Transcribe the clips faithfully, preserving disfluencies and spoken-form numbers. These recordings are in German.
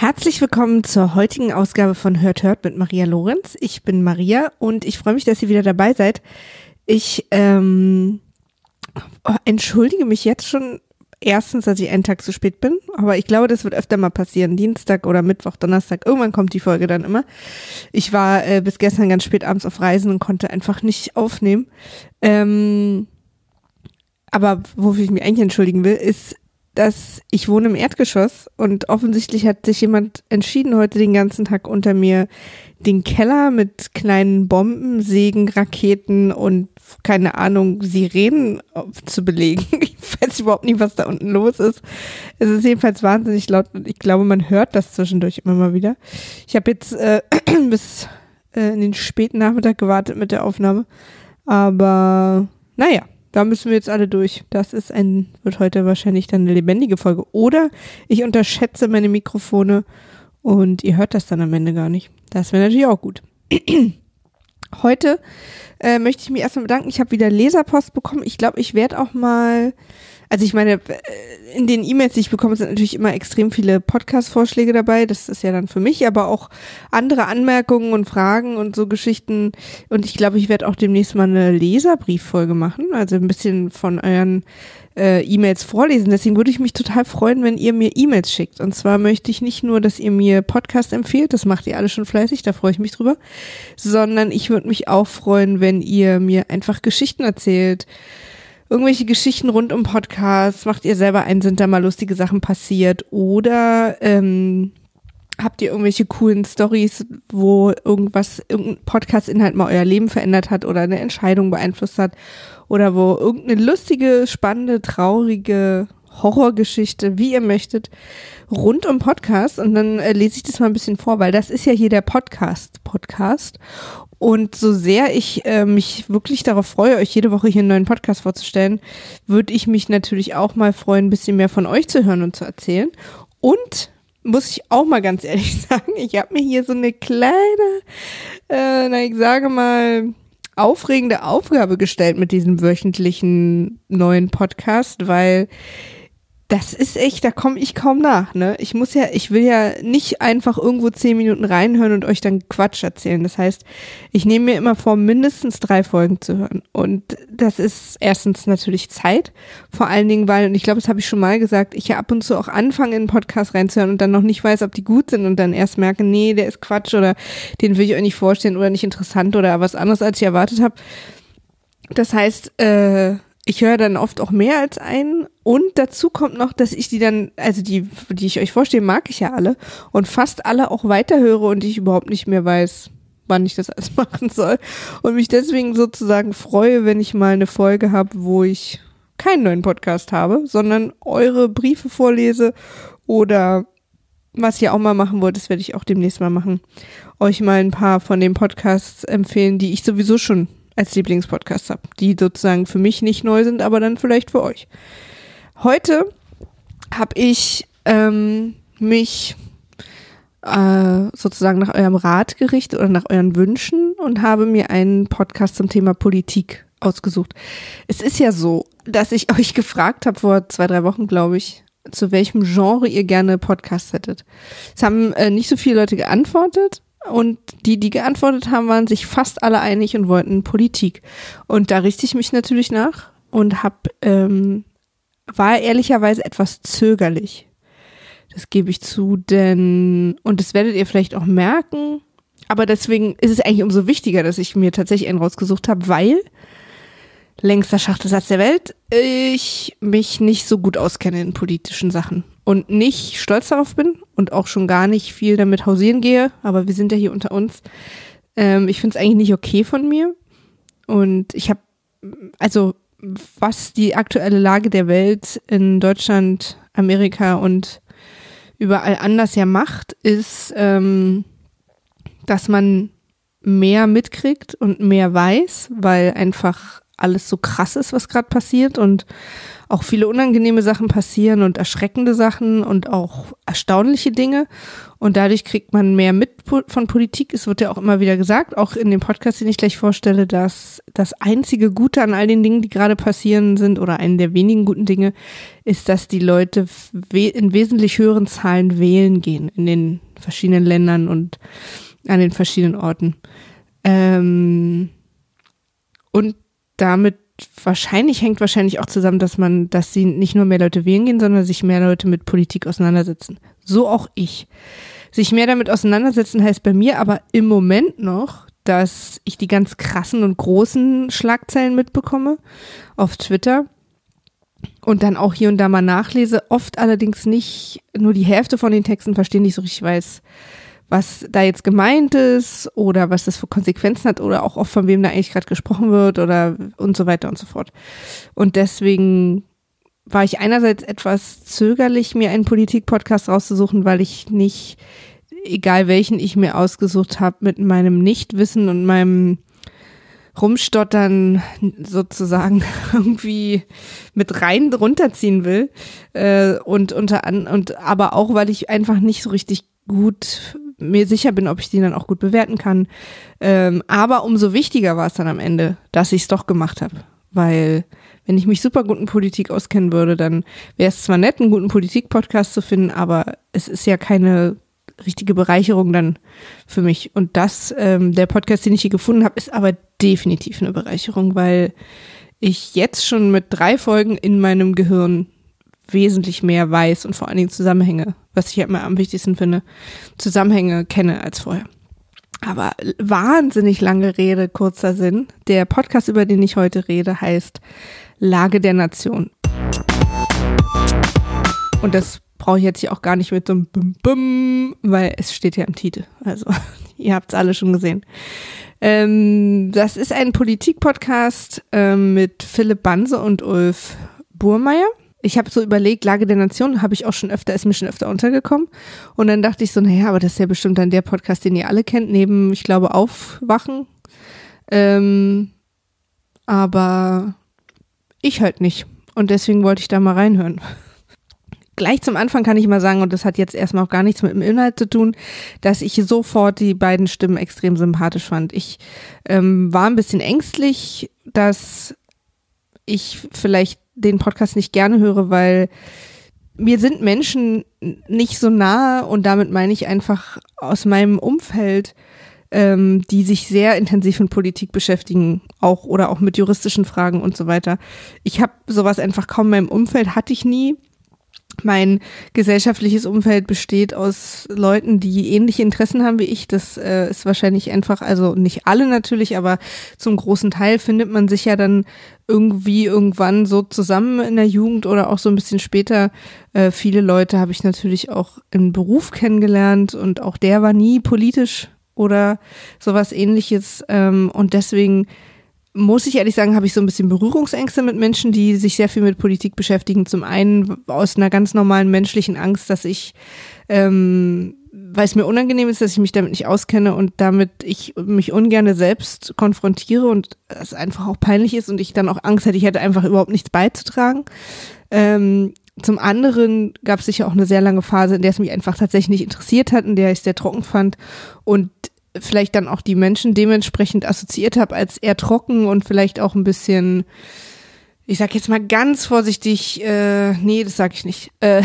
Herzlich willkommen zur heutigen Ausgabe von Hört Hört mit Maria Lorenz. Ich bin Maria und ich freue mich, dass ihr wieder dabei seid. Ich ähm, entschuldige mich jetzt schon erstens, dass ich einen Tag zu spät bin, aber ich glaube, das wird öfter mal passieren. Dienstag oder Mittwoch, Donnerstag, irgendwann kommt die Folge dann immer. Ich war äh, bis gestern ganz spät abends auf Reisen und konnte einfach nicht aufnehmen. Ähm, aber wofür ich mich eigentlich entschuldigen will, ist, dass ich wohne im Erdgeschoss und offensichtlich hat sich jemand entschieden, heute den ganzen Tag unter mir den Keller mit kleinen Bomben, Sägen, Raketen und keine Ahnung, Sirenen zu belegen. Ich weiß überhaupt nicht, was da unten los ist. Es ist jedenfalls wahnsinnig laut und ich glaube, man hört das zwischendurch immer mal wieder. Ich habe jetzt äh, bis äh, in den späten Nachmittag gewartet mit der Aufnahme, aber naja. Da müssen wir jetzt alle durch. Das ist ein, wird heute wahrscheinlich dann eine lebendige Folge. Oder ich unterschätze meine Mikrofone und ihr hört das dann am Ende gar nicht. Das wäre natürlich auch gut. Heute äh, möchte ich mich erstmal bedanken. Ich habe wieder Leserpost bekommen. Ich glaube, ich werde auch mal, also ich meine, in den E-Mails, die ich bekomme, sind natürlich immer extrem viele Podcast-Vorschläge dabei. Das ist ja dann für mich, aber auch andere Anmerkungen und Fragen und so Geschichten. Und ich glaube, ich werde auch demnächst mal eine Leserbrieffolge machen, also ein bisschen von euren äh, E-Mails vorlesen. Deswegen würde ich mich total freuen, wenn ihr mir E-Mails schickt. Und zwar möchte ich nicht nur, dass ihr mir Podcast empfehlt, das macht ihr alle schon fleißig, da freue ich mich drüber, sondern ich würde mich auch freuen, wenn ihr mir einfach Geschichten erzählt, irgendwelche Geschichten rund um Podcasts, macht ihr selber einen, sind da mal lustige Sachen passiert oder ähm, habt ihr irgendwelche coolen Storys, wo irgendwas, irgendein Podcast-Inhalt mal euer Leben verändert hat oder eine Entscheidung beeinflusst hat oder wo irgendeine lustige, spannende, traurige Horrorgeschichte, wie ihr möchtet, rund um Podcast und dann äh, lese ich das mal ein bisschen vor, weil das ist ja hier der Podcast-Podcast. Und so sehr ich äh, mich wirklich darauf freue, euch jede Woche hier einen neuen Podcast vorzustellen, würde ich mich natürlich auch mal freuen, ein bisschen mehr von euch zu hören und zu erzählen. Und muss ich auch mal ganz ehrlich sagen, ich habe mir hier so eine kleine, äh, na ich sage mal, aufregende Aufgabe gestellt mit diesem wöchentlichen neuen Podcast, weil das ist echt, da komme ich kaum nach, ne? Ich muss ja, ich will ja nicht einfach irgendwo zehn Minuten reinhören und euch dann Quatsch erzählen. Das heißt, ich nehme mir immer vor, mindestens drei Folgen zu hören. Und das ist erstens natürlich Zeit, vor allen Dingen, weil, und ich glaube, das habe ich schon mal gesagt, ich ja ab und zu auch anfange, in einen Podcast reinzuhören und dann noch nicht weiß, ob die gut sind und dann erst merke, nee, der ist Quatsch oder den will ich euch nicht vorstellen oder nicht interessant oder was anderes, als ich erwartet habe. Das heißt, äh, ich höre dann oft auch mehr als einen und dazu kommt noch, dass ich die dann, also die, die ich euch vorstelle, mag ich ja alle und fast alle auch weiterhöre und ich überhaupt nicht mehr weiß, wann ich das alles machen soll und mich deswegen sozusagen freue, wenn ich mal eine Folge habe, wo ich keinen neuen Podcast habe, sondern eure Briefe vorlese oder was ihr auch mal machen wollt, das werde ich auch demnächst mal machen, euch mal ein paar von den Podcasts empfehlen, die ich sowieso schon als Lieblingspodcast habe, die sozusagen für mich nicht neu sind, aber dann vielleicht für euch. Heute habe ich ähm, mich äh, sozusagen nach eurem Rat gerichtet oder nach euren Wünschen und habe mir einen Podcast zum Thema Politik ausgesucht. Es ist ja so, dass ich euch gefragt habe vor zwei, drei Wochen, glaube ich, zu welchem Genre ihr gerne Podcast hättet. Es haben äh, nicht so viele Leute geantwortet. Und die, die geantwortet haben, waren sich fast alle einig und wollten Politik. Und da richte ich mich natürlich nach und hab, ähm, war ehrlicherweise etwas zögerlich. Das gebe ich zu, denn, und das werdet ihr vielleicht auch merken, aber deswegen ist es eigentlich umso wichtiger, dass ich mir tatsächlich einen rausgesucht habe, weil, längster Schachtesatz der Welt, ich mich nicht so gut auskenne in politischen Sachen. Und nicht stolz darauf bin und auch schon gar nicht viel damit hausieren gehe, aber wir sind ja hier unter uns. Ähm, ich finde es eigentlich nicht okay von mir und ich habe, also was die aktuelle Lage der Welt in Deutschland, Amerika und überall anders ja macht, ist, ähm, dass man mehr mitkriegt und mehr weiß, weil einfach alles so krass ist, was gerade passiert und auch viele unangenehme Sachen passieren und erschreckende Sachen und auch erstaunliche Dinge und dadurch kriegt man mehr mit, von Politik. Es wird ja auch immer wieder gesagt, auch in dem Podcast, den ich gleich vorstelle, dass das einzige Gute an all den Dingen, die gerade passieren sind, oder einen der wenigen guten Dinge, ist, dass die Leute in wesentlich höheren Zahlen wählen gehen in den verschiedenen Ländern und an den verschiedenen Orten. Ähm, und damit wahrscheinlich hängt wahrscheinlich auch zusammen, dass man, dass sie nicht nur mehr Leute wählen gehen, sondern sich mehr Leute mit Politik auseinandersetzen. So auch ich. Sich mehr damit auseinandersetzen heißt bei mir aber im Moment noch, dass ich die ganz krassen und großen Schlagzeilen mitbekomme auf Twitter und dann auch hier und da mal nachlese, oft allerdings nicht nur die Hälfte von den Texten verstehen, nicht so richtig weiß, was da jetzt gemeint ist oder was das für Konsequenzen hat oder auch oft von wem da eigentlich gerade gesprochen wird oder und so weiter und so fort. Und deswegen war ich einerseits etwas zögerlich, mir einen Politik-Podcast rauszusuchen, weil ich nicht, egal welchen ich mir ausgesucht habe, mit meinem Nichtwissen und meinem Rumstottern sozusagen irgendwie mit rein runterziehen will. Äh, und unter an, und aber auch, weil ich einfach nicht so richtig gut mir sicher bin, ob ich die dann auch gut bewerten kann. Ähm, aber umso wichtiger war es dann am Ende, dass ich es doch gemacht habe. Weil wenn ich mich super gut in Politik auskennen würde, dann wäre es zwar nett, einen guten Politik-Podcast zu finden, aber es ist ja keine richtige Bereicherung dann für mich. Und das, ähm, der Podcast, den ich hier gefunden habe, ist aber definitiv eine Bereicherung, weil ich jetzt schon mit drei Folgen in meinem Gehirn wesentlich mehr weiß und vor allen Dingen Zusammenhänge, was ich ja immer am wichtigsten finde, Zusammenhänge kenne als vorher. Aber wahnsinnig lange Rede, kurzer Sinn. Der Podcast, über den ich heute rede, heißt Lage der Nation. Und das brauche ich jetzt hier auch gar nicht mit so einem Bum Bum, weil es steht ja im Titel. Also ihr habt es alle schon gesehen. Ähm, das ist ein Politik-Podcast ähm, mit Philipp Banse und Ulf Burmeier. Ich habe so überlegt, Lage der Nation habe ich auch schon öfter, ist mir schon öfter untergekommen. Und dann dachte ich so, naja, aber das ist ja bestimmt dann der Podcast, den ihr alle kennt, neben, ich glaube, Aufwachen. Ähm, aber ich halt nicht. Und deswegen wollte ich da mal reinhören. Gleich zum Anfang kann ich mal sagen, und das hat jetzt erstmal auch gar nichts mit dem Inhalt zu tun, dass ich sofort die beiden Stimmen extrem sympathisch fand. Ich ähm, war ein bisschen ängstlich, dass ich vielleicht den Podcast nicht gerne höre, weil mir sind Menschen nicht so nahe und damit meine ich einfach aus meinem Umfeld, ähm, die sich sehr intensiv mit Politik beschäftigen, auch oder auch mit juristischen Fragen und so weiter. Ich habe sowas einfach kaum in meinem Umfeld, hatte ich nie. Mein gesellschaftliches Umfeld besteht aus Leuten, die ähnliche Interessen haben wie ich. Das äh, ist wahrscheinlich einfach, also nicht alle natürlich, aber zum großen Teil findet man sich ja dann irgendwie irgendwann so zusammen in der Jugend oder auch so ein bisschen später. Äh, viele Leute habe ich natürlich auch im Beruf kennengelernt und auch der war nie politisch oder sowas Ähnliches. Ähm, und deswegen muss ich ehrlich sagen, habe ich so ein bisschen Berührungsängste mit Menschen, die sich sehr viel mit Politik beschäftigen. Zum einen aus einer ganz normalen menschlichen Angst, dass ich, ähm, weil es mir unangenehm ist, dass ich mich damit nicht auskenne und damit ich mich ungerne selbst konfrontiere und es einfach auch peinlich ist und ich dann auch Angst hätte, ich hätte einfach überhaupt nichts beizutragen. Ähm, zum anderen gab es sicher auch eine sehr lange Phase, in der es mich einfach tatsächlich nicht interessiert hat, in der ich es sehr trocken fand und vielleicht dann auch die Menschen dementsprechend assoziiert habe als eher trocken und vielleicht auch ein bisschen, ich sag jetzt mal ganz vorsichtig, äh, nee, das sag ich nicht. Äh,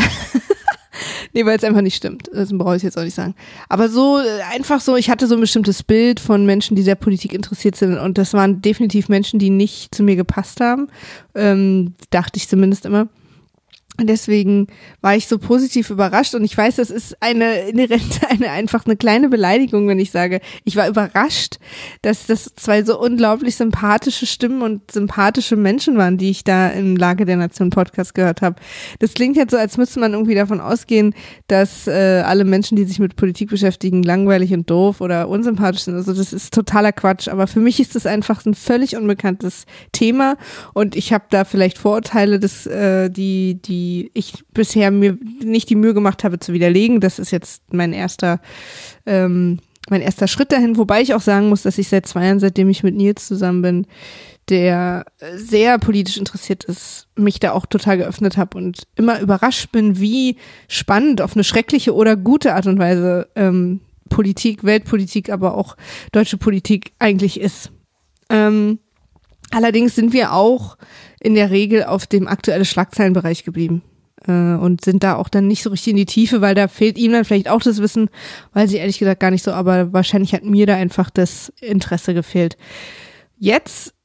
nee, weil es einfach nicht stimmt. Das brauche ich jetzt auch nicht sagen. Aber so, einfach so, ich hatte so ein bestimmtes Bild von Menschen, die sehr Politik interessiert sind und das waren definitiv Menschen, die nicht zu mir gepasst haben. Ähm, dachte ich zumindest immer. Und deswegen war ich so positiv überrascht und ich weiß, das ist eine inhärent, eine einfach eine kleine Beleidigung, wenn ich sage, ich war überrascht, dass das zwei so unglaublich sympathische Stimmen und sympathische Menschen waren, die ich da im Lage der Nation Podcast gehört habe. Das klingt jetzt so, als müsste man irgendwie davon ausgehen, dass äh, alle Menschen, die sich mit Politik beschäftigen, langweilig und doof oder unsympathisch sind. Also das ist totaler Quatsch, aber für mich ist das einfach ein völlig unbekanntes Thema und ich habe da vielleicht Vorurteile, dass, äh, die die die ich bisher mir nicht die Mühe gemacht habe zu widerlegen. Das ist jetzt mein erster ähm, mein erster Schritt dahin, wobei ich auch sagen muss, dass ich seit zwei Jahren, seitdem ich mit Nils zusammen bin, der sehr politisch interessiert ist, mich da auch total geöffnet habe und immer überrascht bin, wie spannend auf eine schreckliche oder gute Art und Weise ähm, Politik, Weltpolitik, aber auch deutsche Politik eigentlich ist. Ähm, allerdings sind wir auch in der Regel auf dem aktuellen Schlagzeilenbereich geblieben äh, und sind da auch dann nicht so richtig in die Tiefe, weil da fehlt ihm dann vielleicht auch das Wissen, weiß ich ehrlich gesagt gar nicht so, aber wahrscheinlich hat mir da einfach das Interesse gefehlt. Jetzt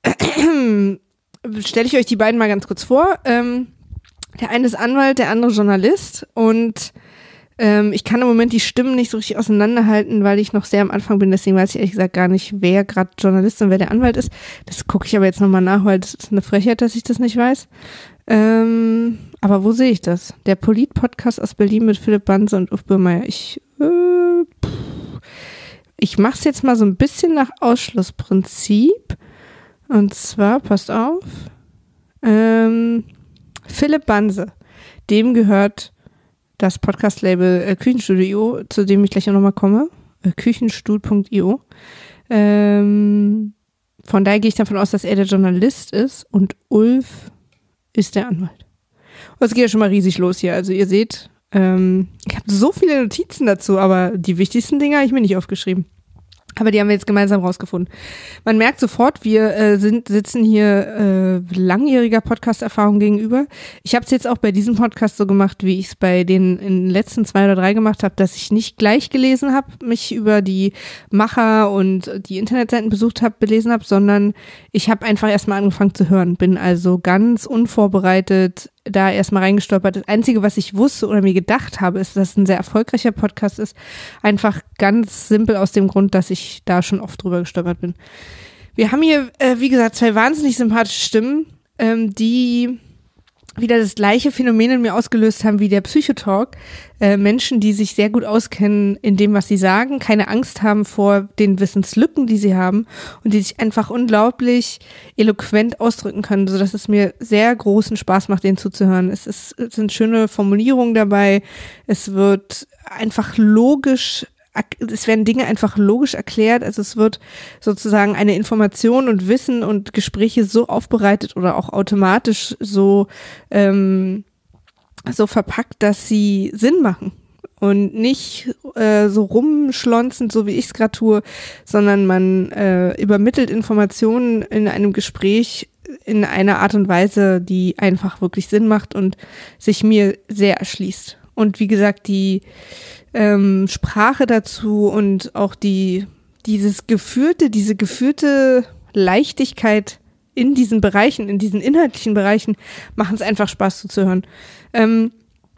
stelle ich euch die beiden mal ganz kurz vor. Ähm, der eine ist Anwalt, der andere Journalist und ähm, ich kann im Moment die Stimmen nicht so richtig auseinanderhalten, weil ich noch sehr am Anfang bin, deswegen weiß ich ehrlich gesagt gar nicht, wer gerade Journalist und wer der Anwalt ist. Das gucke ich aber jetzt nochmal nach, weil das ist eine Frechheit, dass ich das nicht weiß. Ähm, aber wo sehe ich das? Der Polit-Podcast aus Berlin mit Philipp Banse und Uf Burmeier. Ich, äh, ich mache es jetzt mal so ein bisschen nach Ausschlussprinzip. Und zwar, passt auf, ähm, Philipp Banse, dem gehört das Podcast-Label äh, Küchenstudio punkt io, zu dem ich gleich auch nochmal komme, äh, küchenstudio punkt io. Ähm, von daher gehe ich davon aus, dass er der Journalist ist und Ulf ist der Anwalt. Und es geht ja schon mal riesig los hier, also ihr seht, ähm, ich habe so viele Notizen dazu, aber die wichtigsten Dinge habe ich mir nicht aufgeschrieben. Aber die haben wir jetzt gemeinsam rausgefunden. Man merkt sofort, wir äh, sind sitzen hier äh, langjähriger Podcast-Erfahrung gegenüber. Ich habe es jetzt auch bei diesem Podcast so gemacht, wie ich es bei den in den letzten zwei oder drei gemacht habe, dass ich nicht gleich gelesen habe, mich über die Macher und die Internetseiten besucht habe, belesen habe, sondern ich habe einfach erstmal angefangen zu hören. Bin also ganz unvorbereitet da erstmal reingestolpert. Das Einzige, was ich wusste oder mir gedacht habe, ist, dass es ein sehr erfolgreicher Podcast ist. Einfach ganz simpel aus dem Grund, dass ich da schon oft drüber gestolpert bin. Wir haben hier, äh, wie gesagt, zwei wahnsinnig sympathische Stimmen, ähm, die wieder das gleiche Phänomen in mir ausgelöst haben wie der Psychotalk. Äh, Menschen, die sich sehr gut auskennen in dem, was sie sagen, keine Angst haben vor den Wissenslücken, die sie haben und die sich einfach unglaublich eloquent ausdrücken können, sodass es mir sehr großen Spaß macht, denen zuzuhören. Es, ist, es sind schöne Formulierungen dabei. Es wird einfach logisch Es werden Dinge einfach logisch erklärt, also es wird sozusagen eine Information und Wissen und Gespräche so aufbereitet oder auch automatisch so ähm, so verpackt, dass sie Sinn machen und nicht äh, so rumschlonzend, so wie ich es gerade tue, sondern man äh, übermittelt Informationen in einem Gespräch in einer Art und Weise, die einfach wirklich Sinn macht und sich mir sehr erschließt. Und wie gesagt, die ähm, Sprache dazu und auch die dieses geführte, diese geführte Leichtigkeit in diesen Bereichen, in diesen inhaltlichen Bereichen, machen es einfach Spaß zuzuhören. Ähm,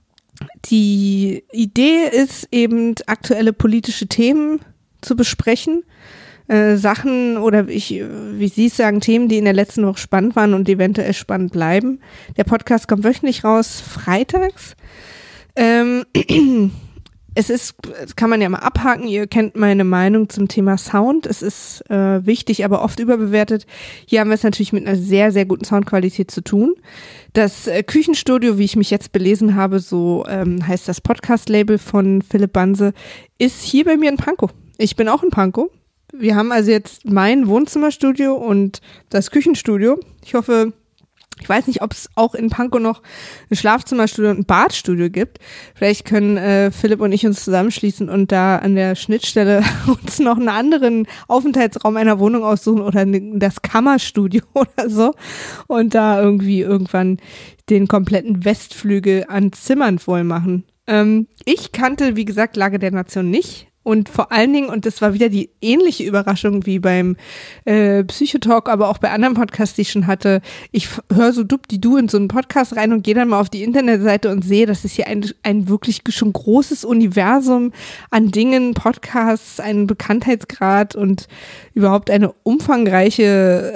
die Idee ist eben, aktuelle politische Themen zu besprechen, äh, Sachen oder ich, wie Sie es sagen, Themen, die in der letzten Woche spannend waren und eventuell spannend bleiben. Der Podcast kommt wöchentlich raus, freitags. Ähm, es ist, das kann man ja mal abhaken, ihr kennt meine Meinung zum Thema Sound. Es ist äh, wichtig, aber oft überbewertet. Hier haben wir es natürlich mit einer sehr, sehr guten Soundqualität zu tun. Das äh, Küchenstudio, wie ich mich jetzt belesen habe, so ähm, heißt das Podcast-Label von Philipp Banse, ist hier bei mir in Pankow. Ich bin auch in Pankow. Wir haben also jetzt mein Wohnzimmerstudio und das Küchenstudio. Ich hoffe, ich weiß nicht, ob es auch in Pankow noch ein Schlafzimmerstudio und ein Badstudio gibt. Vielleicht können äh, Philipp und ich uns zusammenschließen und da an der Schnittstelle uns noch einen anderen Aufenthaltsraum einer Wohnung aussuchen oder das Kammerstudio oder so und da irgendwie irgendwann den kompletten Westflügel an Zimmern voll machen. Ähm, ich kannte, wie gesagt, Lage der Nation nicht. Und vor allen Dingen, und das war wieder die ähnliche Überraschung wie beim äh, Psychotalk, aber auch bei anderen Podcasts, die ich schon hatte, ich höre so dupp-di-du in so einen Podcast rein und gehe dann mal auf die Internetseite und sehe, dass es hier ein, ein wirklich schon großes Universum an Dingen, Podcasts, einen Bekanntheitsgrad und überhaupt eine umfangreiche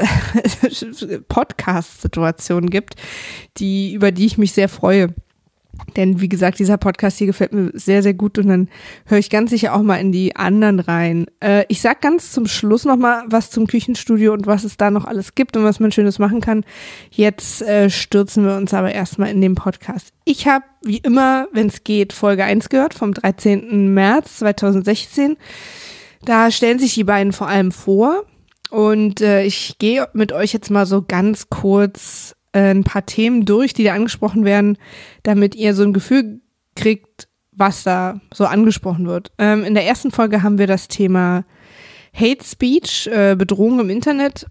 Podcast-Situation gibt, die, über die ich mich sehr freue. Denn wie gesagt, dieser Podcast hier gefällt mir sehr, sehr gut und dann höre ich ganz sicher auch mal in die anderen rein. Äh, ich sag ganz zum Schluss nochmal was zum Küchenstudio und was es da noch alles gibt und was man Schönes machen kann. Jetzt äh, stürzen wir uns aber erstmal in den Podcast. Ich habe, wie immer, wenn es geht, Folge eins gehört vom dreizehnten März zweitausendsechzehn. Da stellen sich die beiden vor allem vor und äh, ich gehe mit euch jetzt mal so ganz kurz ein paar Themen durch, die da angesprochen werden, damit ihr so ein Gefühl kriegt, was da so angesprochen wird. Ähm, in der ersten Folge haben wir das Thema Hate Speech, äh, Bedrohung im Internet,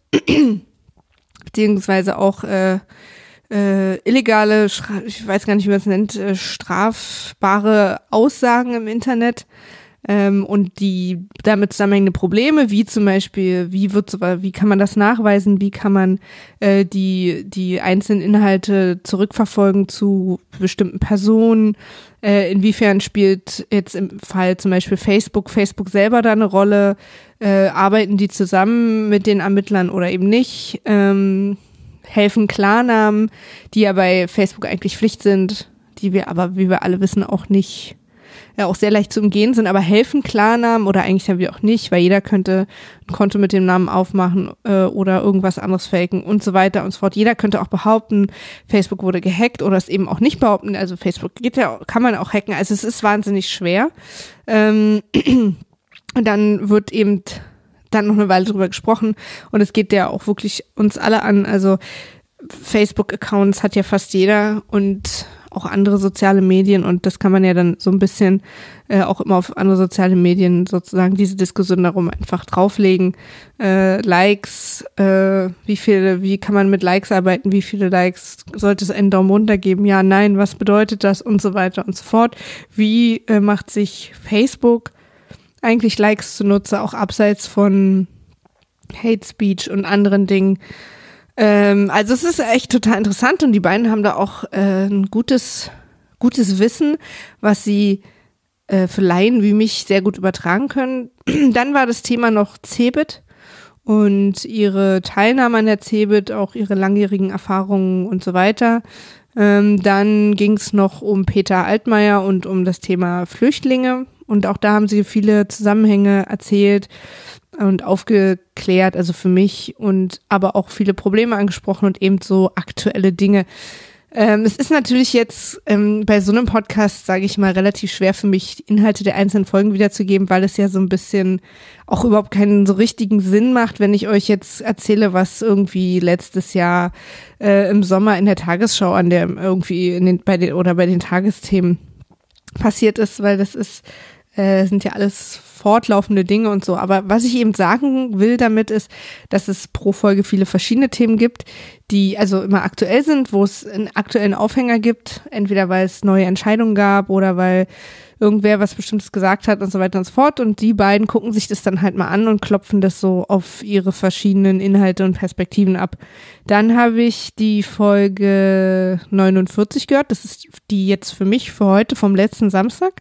beziehungsweise auch äh, äh, illegale, ich weiß gar nicht, wie man es nennt, äh, strafbare Aussagen im Internet. Ähm, und die damit zusammenhängende Probleme, wie zum Beispiel, wie wird so, wie kann man das nachweisen, wie kann man äh, die die einzelnen Inhalte zurückverfolgen zu bestimmten Personen, äh, inwiefern spielt jetzt im Fall zum Beispiel Facebook, Facebook selber da eine Rolle, äh, arbeiten die zusammen mit den Ermittlern oder eben nicht, ähm, helfen Klarnamen, die ja bei Facebook eigentlich Pflicht sind, die wir aber, wie wir alle wissen, auch nicht ja auch sehr leicht zu umgehen sind, aber helfen Klarnamen oder eigentlich dann wieder auch nicht, weil jeder könnte ein Konto mit dem Namen aufmachen äh, oder irgendwas anderes faken und so weiter und so fort. Jeder könnte auch behaupten, Facebook wurde gehackt oder es eben auch nicht behaupten. Also Facebook geht ja, kann man auch hacken. Also es ist wahnsinnig schwer. Ähm, und dann wird eben dann noch eine Weile drüber gesprochen und es geht ja auch wirklich uns alle an. Also Facebook-Accounts hat ja fast jeder und auch andere soziale Medien und das kann man ja dann so ein bisschen äh, auch immer auf andere soziale Medien sozusagen diese Diskussion darum einfach drauflegen. Äh, Likes, äh, wie viele, wie kann man mit Likes arbeiten, wie viele Likes, sollte es einen Daumen runter geben, ja, nein, was bedeutet das und so weiter und so fort. Wie äh, macht sich Facebook eigentlich Likes zunutze, auch abseits von Hate Speech und anderen Dingen. Ähm, also es ist echt total interessant und die beiden haben da auch äh, ein gutes, gutes Wissen, was sie äh, für Laien wie mich sehr gut übertragen können. Dann war das Thema noch Cebit und ihre Teilnahme an der Cebit, auch ihre langjährigen Erfahrungen und so weiter. Ähm, dann ging es noch um Peter Altmaier und um das Thema Flüchtlinge und auch da haben sie viele Zusammenhänge erzählt und aufgeklärt, also für mich und aber auch viele Probleme angesprochen und eben so aktuelle Dinge. Ähm, es ist natürlich jetzt ähm, bei so einem Podcast, sage ich mal, relativ schwer für mich, die Inhalte der einzelnen Folgen wiederzugeben, weil es ja so ein bisschen auch überhaupt keinen so richtigen Sinn macht, wenn ich euch jetzt erzähle, was irgendwie letztes Jahr äh, im Sommer in der Tagesschau an der irgendwie in den bei den oder bei den Tagesthemen passiert ist, weil das ist äh, sind ja alles fortlaufende Dinge und so. Aber was ich eben sagen will damit ist, dass es pro Folge viele verschiedene Themen gibt, die also immer aktuell sind, wo es einen aktuellen Aufhänger gibt, entweder weil es neue Entscheidungen gab oder weil irgendwer was Bestimmtes gesagt hat und so weiter und so fort. Und die beiden gucken sich das dann halt mal an und klopfen das so auf ihre verschiedenen Inhalte und Perspektiven ab. Dann habe ich die Folge neunundvierzig gehört. Das ist die jetzt für mich für heute vom letzten Samstag.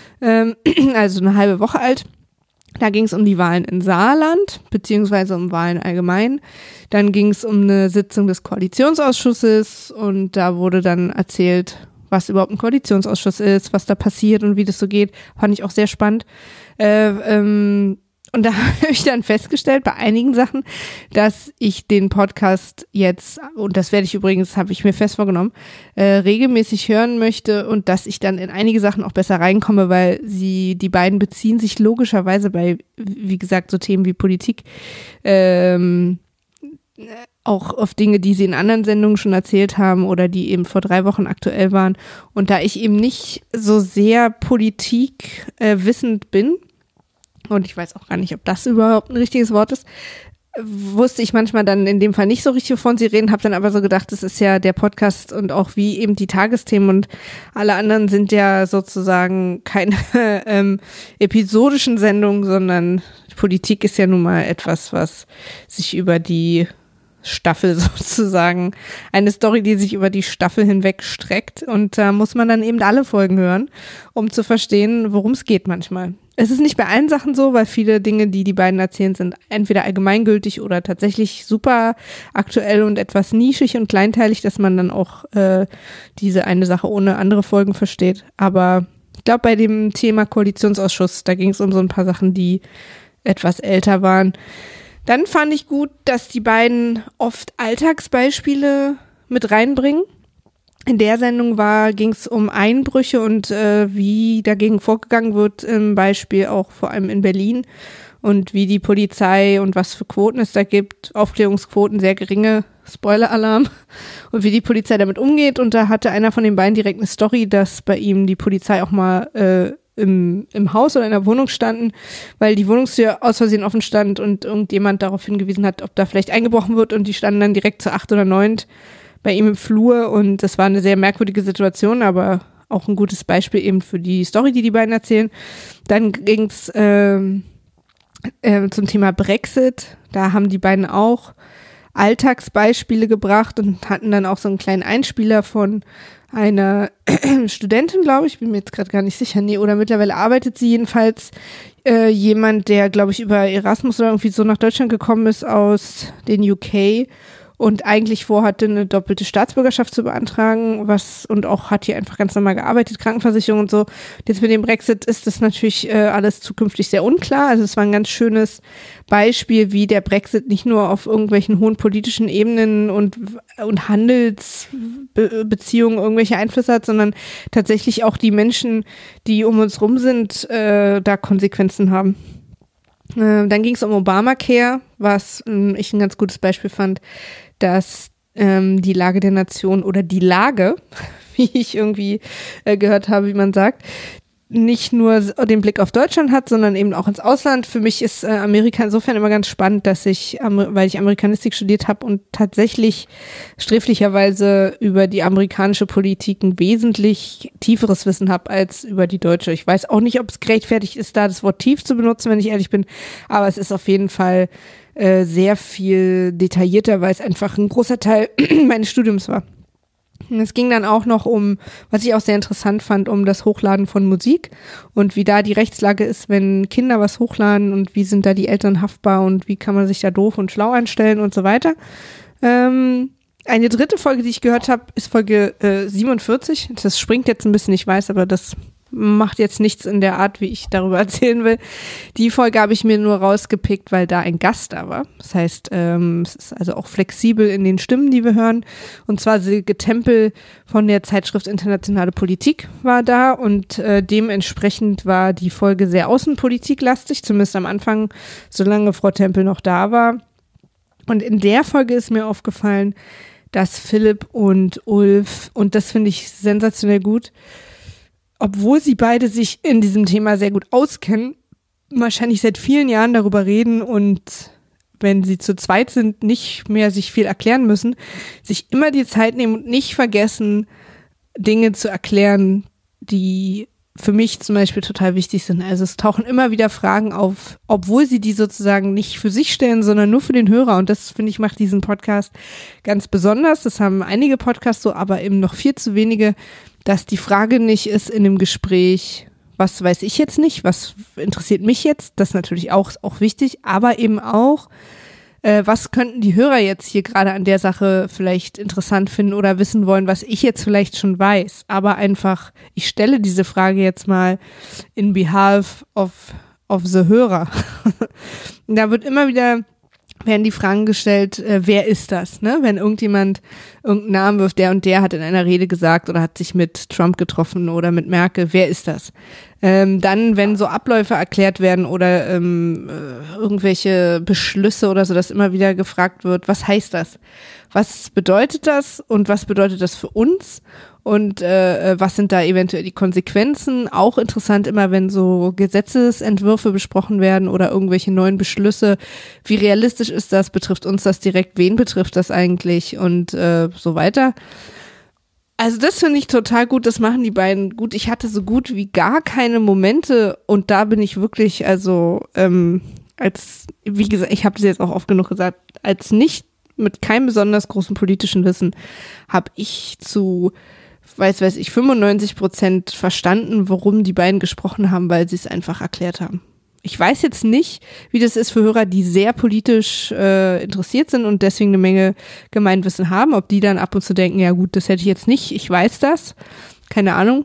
Also eine halbe Woche alt. Da ging es um die Wahlen in Saarland, beziehungsweise um Wahlen allgemein. Dann ging es um eine Sitzung des Koalitionsausschusses und da wurde dann erzählt, was überhaupt ein Koalitionsausschuss ist, was da passiert und wie das so geht. Fand ich auch sehr spannend. Äh, ähm, Und da habe ich dann festgestellt, bei einigen Sachen, dass ich den Podcast jetzt, und das werde ich übrigens, habe ich mir fest vorgenommen, äh, regelmäßig hören möchte und dass ich dann in einige Sachen auch besser reinkomme, weil sie, die beiden beziehen sich logischerweise bei, wie gesagt, so Themen wie Politik, ähm, auch auf Dinge, die sie in anderen Sendungen schon erzählt haben oder die eben vor drei Wochen aktuell waren. Und da ich eben nicht so sehr Politik äh, wissend bin, und ich weiß auch gar nicht, ob das überhaupt ein richtiges Wort ist, wusste ich manchmal dann in dem Fall nicht so richtig, wovon sie reden, habe dann aber so gedacht, das ist ja der Podcast und auch wie eben die Tagesthemen und alle anderen sind ja sozusagen keine ähm, episodischen Sendungen, sondern Politik ist ja nun mal etwas, was sich über die Staffel sozusagen, eine Story, die sich über die Staffel hinweg streckt und da muss man dann eben alle Folgen hören, um zu verstehen, worum es geht manchmal. Es ist nicht bei allen Sachen so, weil viele Dinge, die die beiden erzählen, sind entweder allgemeingültig oder tatsächlich super aktuell und etwas nischig und kleinteilig, dass man dann auch äh, diese eine Sache ohne andere Folgen versteht. Aber ich glaube, bei dem Thema Koalitionsausschuss, da ging es um so ein paar Sachen, die etwas älter waren. Dann fand ich gut, dass die beiden oft Alltagsbeispiele mit reinbringen. In der Sendung war, ging es um Einbrüche und äh, wie dagegen vorgegangen wird, im Beispiel auch vor allem in Berlin, und wie die Polizei und was für Quoten es da gibt, Aufklärungsquoten, sehr geringe, Spoiler-Alarm, und wie die Polizei damit umgeht. Und da hatte einer von den beiden direkt eine Story, dass bei ihm die Polizei auch mal äh, im, im Haus oder in der Wohnung standen, weil die Wohnungstür aus Versehen offen stand und irgendjemand darauf hingewiesen hat, ob da vielleicht eingebrochen wird, und die standen dann direkt zu acht oder neun bei ihm im Flur, und das war eine sehr merkwürdige Situation, aber auch ein gutes Beispiel eben für die Story, die die beiden erzählen. Dann ging's ähm, äh, zum Thema Brexit. Da haben die beiden auch Alltagsbeispiele gebracht und hatten dann auch so einen kleinen Einspieler von einer Studentin, glaube ich, bin mir jetzt gerade gar nicht sicher, nee, oder mittlerweile arbeitet sie jedenfalls, äh, jemand, der, glaube ich, über Erasmus oder irgendwie so nach Deutschland gekommen ist aus den U K und eigentlich vorhatte, eine doppelte Staatsbürgerschaft zu beantragen, was, und auch hat hier einfach ganz normal gearbeitet, Krankenversicherung und so. Jetzt mit dem Brexit ist das natürlich äh, alles zukünftig sehr unklar. Also es war ein ganz schönes Beispiel, wie der Brexit nicht nur auf irgendwelchen hohen politischen Ebenen und, und Handelsbeziehungen irgendwelche Einflüsse hat, sondern tatsächlich auch die Menschen, die um uns rum sind, äh, da Konsequenzen haben. Äh, dann ging es um Obamacare, was äh, ich ein ganz gutes Beispiel fand, dass ähm, die Lage der Nation oder die Lage, wie ich irgendwie äh, gehört habe, wie man sagt, nicht nur den Blick auf Deutschland hat, sondern eben auch ins Ausland. Für mich ist äh, Amerika insofern immer ganz spannend, dass ich, weil ich Amerikanistik studiert habe und tatsächlich sträflicherweise über die amerikanische Politik ein wesentlich tieferes Wissen habe als über die deutsche. Ich weiß auch nicht, ob es gerechtfertigt ist, da das Wort tief zu benutzen, wenn ich ehrlich bin, aber es ist auf jeden Fall äh, sehr viel detaillierter, weil es einfach ein großer Teil meines Studiums war. Es ging dann auch noch um, was ich auch sehr interessant fand, um das Hochladen von Musik und wie da die Rechtslage ist, wenn Kinder was hochladen, und wie sind da die Eltern haftbar und wie kann man sich da doof und schlau anstellen und so weiter. Ähm, eine dritte Folge, die ich gehört habe, ist Folge äh, siebenundvierzig. Das springt jetzt ein bisschen, ich weiß, aber das macht jetzt nichts in der Art, wie ich darüber erzählen will. Die Folge habe ich mir nur rausgepickt, weil da ein Gast da war. Das heißt, ähm, es ist also auch flexibel in den Stimmen, die wir hören. Und zwar Silke Tempel von der Zeitschrift Internationale Politik war da, und äh, dementsprechend war die Folge sehr außenpolitiklastig, zumindest am Anfang, solange Frau Tempel noch da war. Und in der Folge ist mir aufgefallen, dass Philipp und Ulf, und das finde ich sensationell gut, obwohl sie beide sich in diesem Thema sehr gut auskennen, wahrscheinlich seit vielen Jahren darüber reden und wenn sie zu zweit sind, nicht mehr sich viel erklären müssen, sich immer die Zeit nehmen und nicht vergessen, Dinge zu erklären, die für mich zum Beispiel total wichtig sind. Also es tauchen immer wieder Fragen auf, obwohl sie die sozusagen nicht für sich stellen, sondern nur für den Hörer. Und das, finde ich, macht diesen Podcast ganz besonders. Das haben einige Podcasts so, aber eben noch viel zu wenige, dass die Frage nicht ist in dem Gespräch, was weiß ich jetzt nicht, was interessiert mich jetzt, das ist natürlich auch, auch wichtig, aber eben auch, äh, was könnten die Hörer jetzt hier gerade an der Sache vielleicht interessant finden oder wissen wollen, was ich jetzt vielleicht schon weiß, aber einfach, ich stelle diese Frage jetzt mal in behalf of, of the Hörer. Da wird immer wieder werden die Fragen gestellt, äh, wer ist das, ne? Wenn irgendjemand irgendeinen Namen wirft, der und der hat in einer Rede gesagt oder hat sich mit Trump getroffen oder mit Merkel, wer ist das? Ähm, dann, wenn so Abläufe erklärt werden oder ähm, äh, irgendwelche Beschlüsse oder so, dass immer wieder gefragt wird, was heißt das? Was bedeutet das und was bedeutet das für uns? Und äh, was sind da eventuell die Konsequenzen? Auch interessant immer, wenn so Gesetzesentwürfe besprochen werden oder irgendwelche neuen Beschlüsse. Wie realistisch ist das? Betrifft uns das direkt? Wen betrifft das eigentlich? Und äh, so weiter. Also das finde ich total gut. Das machen die beiden gut. Ich hatte so gut wie gar keine Momente und da bin ich wirklich, also ähm, als, wie gesagt, ich habe das jetzt auch oft genug gesagt, als nicht mit keinem besonders großen politischen Wissen habe ich zu weiß, weiß ich, fünfundneunzig Prozent verstanden, worum die beiden gesprochen haben, weil sie es einfach erklärt haben. Ich weiß jetzt nicht, wie das ist für Hörer, die sehr politisch äh, interessiert sind und deswegen eine Menge Gemeinwissen haben, ob die dann ab und zu denken, ja gut, das hätte ich jetzt nicht, ich weiß das, keine Ahnung,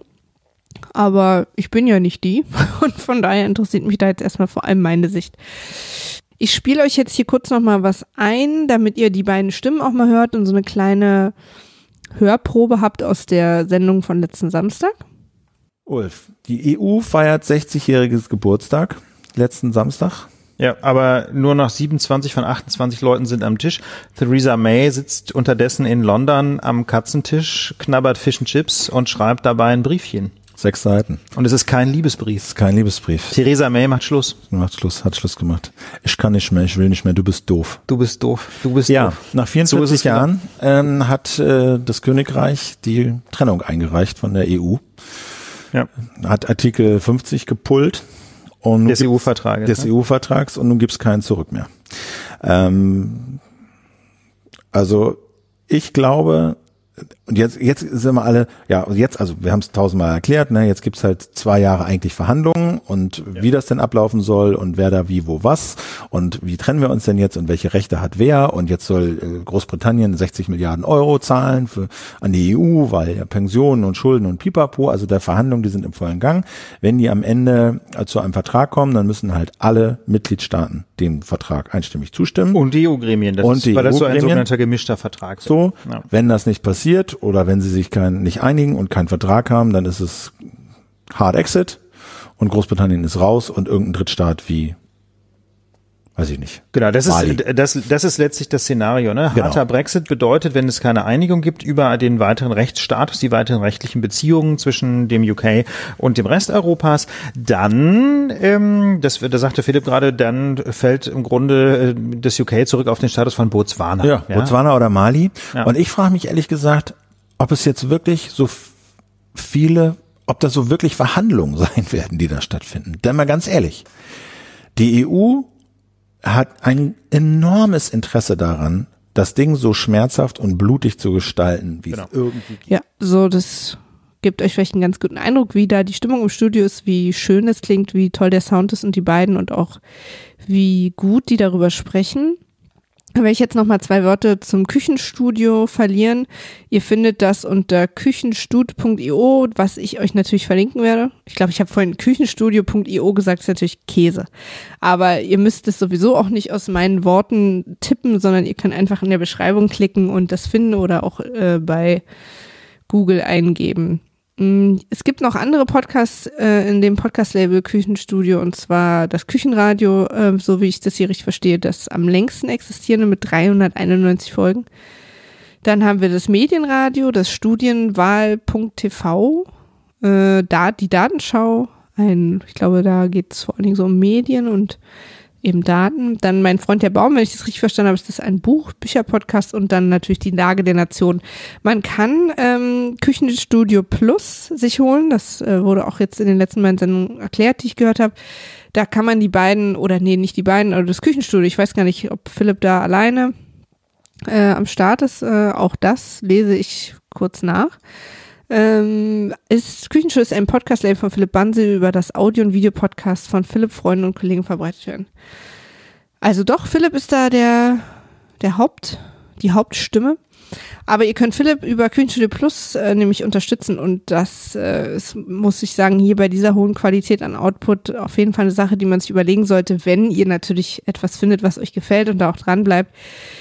aber ich bin ja nicht die und von daher interessiert mich da jetzt erstmal vor allem meine Sicht. Ich spiele euch jetzt hier kurz nochmal was ein, damit ihr die beiden Stimmen auch mal hört und so eine kleine Hörprobe habt aus der Sendung von letzten Samstag. Ulf, die E U feiert sechzigjähriges Geburtstag letzten Samstag. Ja, aber nur noch siebenundzwanzig von achtundzwanzig Leuten sind am Tisch. Theresa May sitzt unterdessen in London am Katzentisch, knabbert Fish and Chips und schreibt dabei ein Briefchen. Sechs Seiten. Und es ist kein Liebesbrief. Es ist kein Liebesbrief. Theresa May macht Schluss. Macht Schluss, hat Schluss gemacht. Ich kann nicht mehr, ich will nicht mehr, du bist doof. Du bist doof, du bist ja, doof. Ja, nach vierundvierzig so Jahren ähm, hat äh, das Königreich die Trennung eingereicht von der E U. Ja. Hat Artikel fünfzig gepullt. Und des E U-Vertrages. Des ne? E U-Vertrags und nun gibt's keinen Zurück mehr. Ähm, also ich glaube, und jetzt jetzt sind wir alle, ja, und jetzt, also wir haben es tausendmal erklärt, ne, jetzt gibt's halt zwei Jahre eigentlich Verhandlungen und ja. wie das denn ablaufen soll und wer da wie, wo, was und wie trennen wir uns denn jetzt und welche Rechte hat wer und jetzt soll äh, Großbritannien sechzig Milliarden Euro zahlen für an die E U, weil ja Pensionen und Schulden und Pipapo, also der Verhandlungen, die sind im vollen Gang. Wenn die am Ende äh, zu einem Vertrag kommen, dann müssen halt alle Mitgliedstaaten dem Vertrag einstimmig zustimmen. Und die E U-Gremien, das und ist, die weil das so ein E U-Gremien. sogenannter gemischter Vertrag ist. So, ja. wenn das nicht passiert oder wenn sie sich kein, nicht einigen und keinen Vertrag haben, dann ist es Hard Exit und Großbritannien ist raus und irgendein Drittstaat wie, weiß ich nicht. Genau, das Mali. ist das, das ist letztlich das Szenario. Ne? Harter Genau. Brexit bedeutet, wenn es keine Einigung gibt über den weiteren Rechtsstatus, die weiteren rechtlichen Beziehungen zwischen dem U K und dem Rest Europas, dann, ähm, das, da sagte Philipp gerade, dann fällt im Grunde äh, das U K zurück auf den Status von Botswana. Ja, ja? Botswana oder Mali. Ja. Und ich frage mich ehrlich gesagt, ob es jetzt wirklich so viele, ob das so wirklich Verhandlungen sein werden, die da stattfinden. Denn mal ganz ehrlich, die E U hat ein enormes Interesse daran, das Ding so schmerzhaft und blutig zu gestalten, wie genau. es irgendwie geht. Ja, so das gibt euch vielleicht einen ganz guten Eindruck, wie da die Stimmung im Studio ist, wie schön es klingt, wie toll der Sound ist und die beiden und auch wie gut die darüber sprechen. Wenn ich jetzt nochmal zwei Worte zum Küchenstudio verlieren. Ihr findet das unter küchenstudio punkt i o, was ich euch natürlich verlinken werde. Ich glaube, ich habe vorhin küchenstudio punkt i o gesagt, das ist natürlich Käse. Aber ihr müsst es sowieso auch nicht aus meinen Worten tippen, sondern ihr könnt einfach in der Beschreibung klicken und das finden oder auch äh, bei Google eingeben. Es gibt noch andere Podcasts äh, in dem Podcast-Label Küchenstudio und zwar das Küchenradio, äh, so wie ich das hier richtig verstehe, das am längsten existierende mit dreihunderteinundneunzig Folgen. Dann haben wir das Medienradio, das Studienwahl punkt t v, äh, da, die Datenschau, ein, ich glaube, da geht es vor allen Dingen so um Medien und eben Daten. Dann Mein Freund der Baum, wenn ich das richtig verstanden habe, ist das ein Buch, Bücherpodcast und dann natürlich die Lage der Nation. Man kann ähm, Küchenstudio Plus sich holen, das äh, wurde auch jetzt in den letzten beiden Sendungen erklärt, die ich gehört habe. Da kann man die beiden, oder nee, nicht die beiden, oder das Küchenstudio, ich weiß gar nicht, ob Philipp da alleine äh, am Start ist, äh, auch das lese ich kurz nach. Ähm, ist, Küchenstudio ist ein Podcast-Label von Philipp Banse, über das Audio- und Videopodcast von Philipp, Freunden und Kollegen verbreitet werden. Also doch, Philipp ist da der, der Haupt, die Hauptstimme. Aber ihr könnt Philipp über Küchenstudio Plus äh, nämlich unterstützen und das äh, ist, muss ich sagen, hier bei dieser hohen Qualität an Output auf jeden Fall eine Sache, die man sich überlegen sollte, wenn ihr natürlich etwas findet, was euch gefällt und da auch dran bleibt.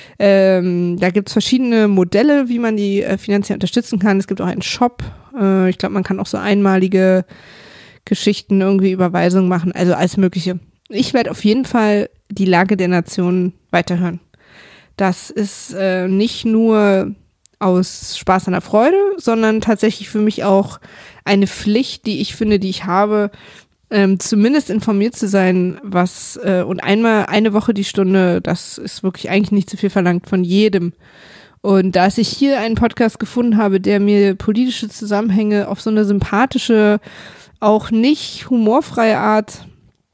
Ähm, da gibt es verschiedene Modelle, wie man die äh, finanziell unterstützen kann. Es gibt auch einen Shop. Äh, ich glaube, man kann auch so einmalige Geschichten, irgendwie Überweisungen machen, also alles Mögliche. Ich werde auf jeden Fall die Lage der Nation weiterhören. Das ist äh, nicht nur aus Spaß an der Freude, sondern tatsächlich für mich auch eine Pflicht, die ich finde, die ich habe, ähm, zumindest informiert zu sein, was äh, und einmal eine Woche die Stunde, das ist wirklich eigentlich nicht zu viel verlangt von jedem. Und da ich hier einen Podcast gefunden habe, der mir politische Zusammenhänge auf so eine sympathische, auch nicht humorfreie Art,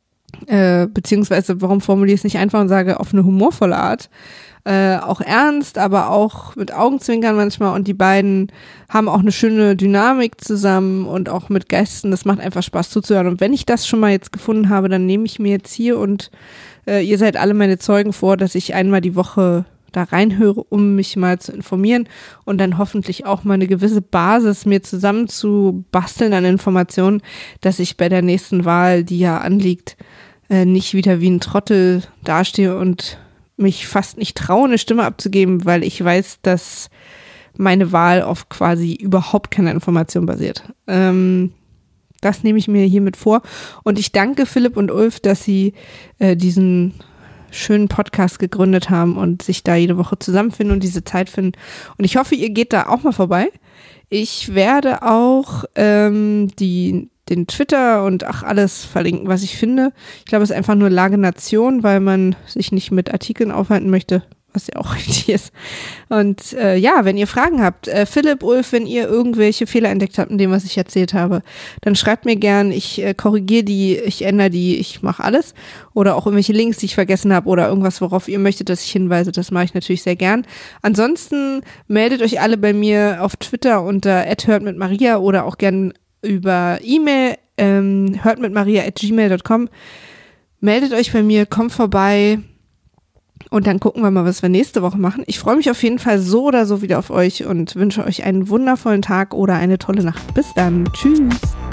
äh, beziehungsweise warum formuliere ich es nicht einfach und sage auf eine humorvolle Art, Äh, auch ernst, aber auch mit Augenzwinkern manchmal und die beiden haben auch eine schöne Dynamik zusammen und auch mit Gästen, das macht einfach Spaß zuzuhören und wenn ich das schon mal jetzt gefunden habe, dann nehme ich mir jetzt hier und äh, ihr seid alle meine Zeugen vor, dass ich einmal die Woche da reinhöre, um mich mal zu informieren und dann hoffentlich auch mal eine gewisse Basis mir zusammen zu basteln an Informationen, dass ich bei der nächsten Wahl, die ja anliegt, äh, nicht wieder wie ein Trottel dastehe und mich fast nicht traue, eine Stimme abzugeben, weil ich weiß, dass meine Wahl auf quasi überhaupt keine Information basiert. Ähm, Das nehme ich mir hiermit vor. Und ich danke Philipp und Ulf, dass sie äh, diesen schönen Podcast gegründet haben und sich da jede Woche zusammenfinden und diese Zeit finden. Und ich hoffe, ihr geht da auch mal vorbei. Ich werde auch ähm, die den Twitter und ach alles verlinken, was ich finde. Ich glaube, es ist einfach nur Lage Nation, weil man sich nicht mit Artikeln aufhalten möchte, was ja auch richtig ist. Und äh, ja, wenn ihr Fragen habt, äh, Philipp, Ulf, wenn ihr irgendwelche Fehler entdeckt habt in dem, was ich erzählt habe, dann schreibt mir gern, ich äh, korrigiere die, ich ändere die, ich mache alles. Oder auch irgendwelche Links, die ich vergessen habe oder irgendwas, worauf ihr möchtet, dass ich hinweise, das mache ich natürlich sehr gern. Ansonsten meldet euch alle bei mir auf Twitter unter at hört mit Maria oder auch gern über E-Mail, ähm, hört mit maria at gmail dot com. Meldet euch bei mir, kommt vorbei und dann gucken wir mal, was wir nächste Woche machen. Ich freue mich auf jeden Fall so oder so wieder auf euch und wünsche euch einen wundervollen Tag oder eine tolle Nacht. Bis dann. Tschüss.